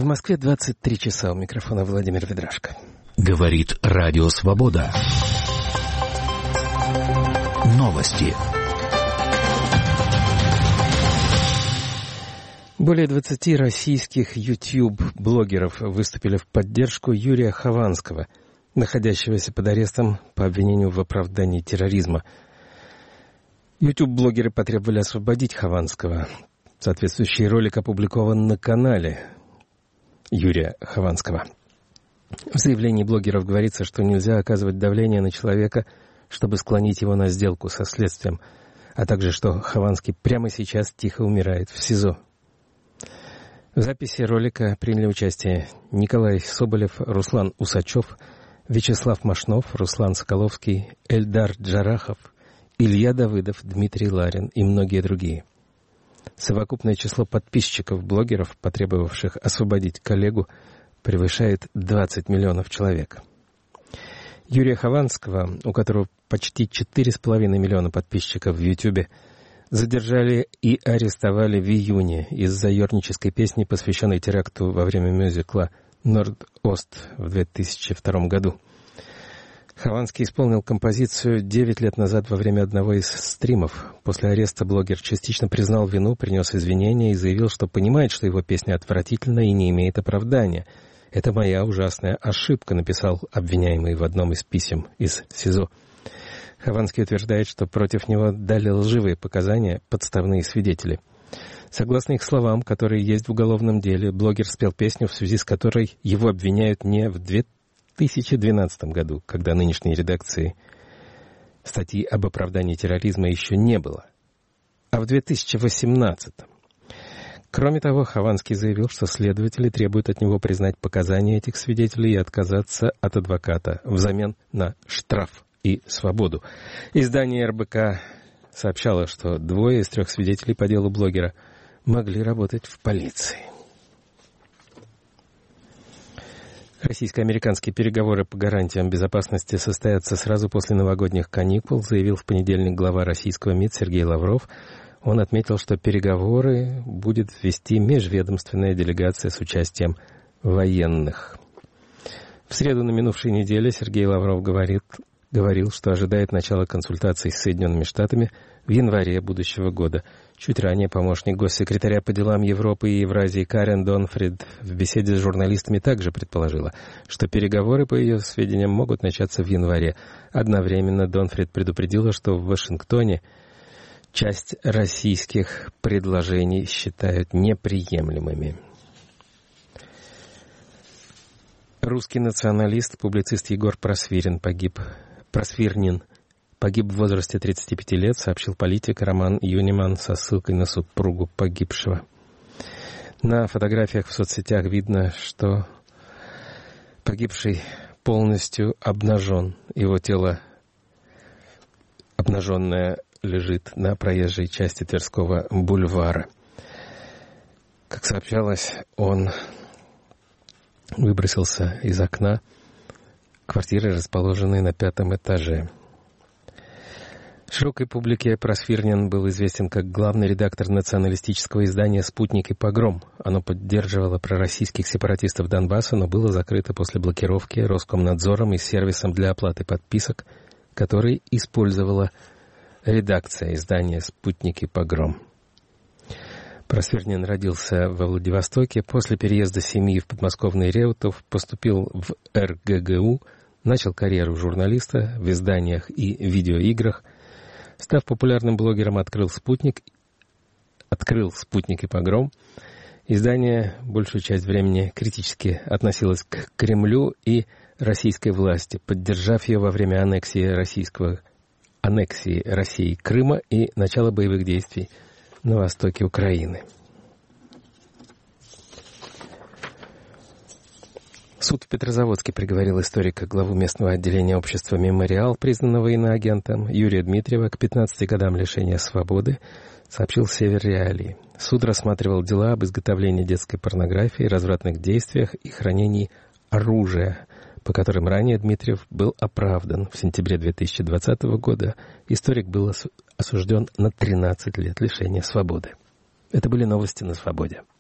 В Москве 23 часа. У микрофона Владимир Ведрашко. Говорит Радио Свобода. Новости. Более 20 российских YouTube-блогеров выступили в поддержку Юрия Хованского, находящегося под арестом по обвинению в оправдании терроризма. YouTube-блогеры потребовали освободить Хованского. Соответствующий ролик опубликован на канале Юрия Хованского. В заявлении блогеров говорится, что нельзя оказывать давление на человека, чтобы склонить его на сделку со следствием, а также что Хованский прямо сейчас тихо умирает в СИЗО. В записи ролика приняли участие Николай Соболев, Руслан Усачев, Вячеслав Машнов, Руслан Соколовский, Эльдар Джарахов, Илья Давыдов, Дмитрий Ларин и многие другие. Совокупное число подписчиков-блогеров, потребовавших освободить коллегу, превышает 20 миллионов человек. Юрия Хованского, у которого почти 4,5 миллиона подписчиков в Ютубе, задержали и арестовали в июне из-за ёрнической песни, посвященной теракту во время мюзикла «Норд-Ост» в 2002 году. Хованский исполнил композицию 9 лет назад во время одного из стримов. После ареста блогер частично признал вину, принес извинения и заявил, что понимает, что его песня отвратительна и не имеет оправдания. «Это моя ужасная ошибка», — написал обвиняемый в одном из писем из СИЗО. Хованский утверждает, что против него дали лживые показания подставные свидетели. Согласно их словам, которые есть в уголовном деле, блогер спел песню, в связи с которой его обвиняют не в 2012 году, когда нынешней редакции статьи об оправдании терроризма еще не было, а в 2018. Кроме того, Хованский заявил, что следователи требуют от него признать показания этих свидетелей и отказаться от адвоката взамен на штраф и свободу. Издание РБК сообщало, что 2 из 3 свидетелей по делу блогера могли работать в полиции. Российско-американские переговоры по гарантиям безопасности состоятся сразу после новогодних каникул, заявил в понедельник глава российского МИД Сергей Лавров. Он отметил, что переговоры будет вести межведомственная делегация с участием военных. В среду на минувшей неделе Сергей Лавров говорил, что ожидает начала консультаций с Соединенными Штатами в январе будущего года. Чуть ранее помощник госсекретаря по делам Европы и Евразии Карен Донфрид в беседе с журналистами также предположила, что переговоры, по ее сведениям, могут начаться в январе. Одновременно Донфрид предупредила, что в Вашингтоне часть российских предложений считают неприемлемыми. Русский националист, публицист Егор Просвирнин погиб в возрасте 35 лет, сообщил политик Роман Юниман со ссылкой на супругу погибшего. На фотографиях в соцсетях видно, что погибший полностью обнажен. Его тело обнаженное лежит на проезжей части Тверского бульвара. Как сообщалось, он выбросился из окна квартиры, расположенной на 5-м этаже. Широкой публике Просвирнин был известен как главный редактор националистического издания «Спутник» и «Погром». Оно поддерживало пророссийских сепаратистов Донбасса, но было закрыто после блокировки Роскомнадзором и сервисом для оплаты подписок, который использовала редакция издания «Спутник» и «Погром». Просвирнин родился во Владивостоке. После переезда семьи в подмосковный Реутов поступил в РГГУ, начал карьеру журналиста в изданиях и видеоиграх. Став популярным блогером, открыл «Спутник» и «Погром». Издание большую часть времени критически относилось к Кремлю и российской власти, поддержав ее во время аннексии России Крыма и начала боевых действий на востоке Украины. Суд в Петрозаводске приговорил историка, главу местного отделения общества «Мемориал», признанного иноагентом, Юрия Дмитриева, к 15 годам лишения свободы, сообщил «Север Реалии». Суд рассматривал дела об изготовлении детской порнографии, развратных действиях и хранении оружия, по которым ранее Дмитриев был оправдан. В сентябре 2020 года историк был осужден на 13 лет лишения свободы. Это были новости на «Свободе».